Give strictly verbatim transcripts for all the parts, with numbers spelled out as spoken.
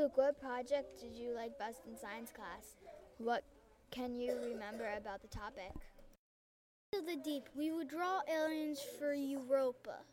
Luke, what project did you like best in science class? What can you remember about the topic? To the deep, we would draw aliens for Europa.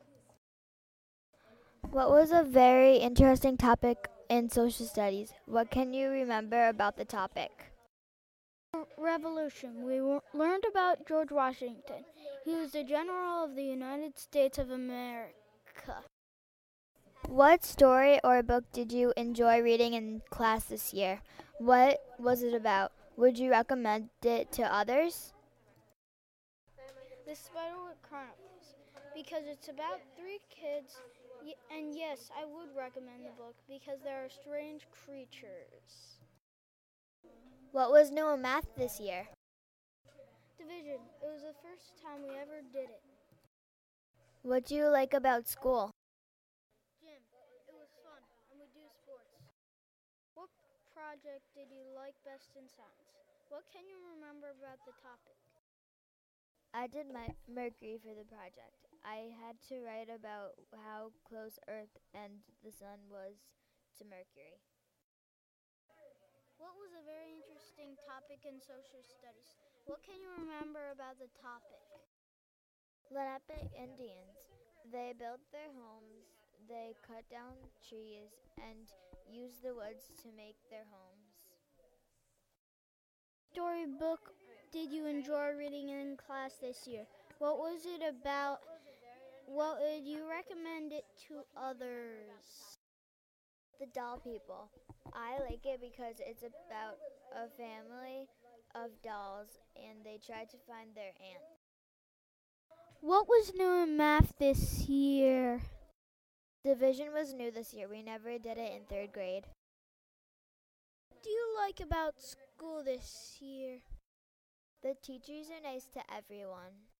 What was a very interesting topic in social studies? What can you remember about the topic? Revolution. We w- learned about George Washington. He was the General of the United States of America. What story or book did you enjoy reading in class this year? What was it about? Would you recommend it to others? The Spiderwick Chronicles, because it's about three kids, y- and yes, I would recommend the book because there are strange creatures. What was new in math this year? Division. It was the first time we ever did it. What do you like about school? Gym. It was fun, and we do sports. What project did you like best in science? What can you remember about the topic? I did my Mercury for the project. I had to write about how close Earth and the Sun was to Mercury. What was a very interesting topic in social studies? What can you remember about the topic? Lenape Indians. They built their homes, they cut down trees, and used the woods to make their homes. Storybook did you enjoy reading in class this year? What was it about? What would you recommend it to others? The Doll People. I like it because it's about a family of dolls and they try to find their aunt. What was new in math this year? Division was new this year. We never did it in third grade. What do you like about school this year? The teachers are nice to everyone.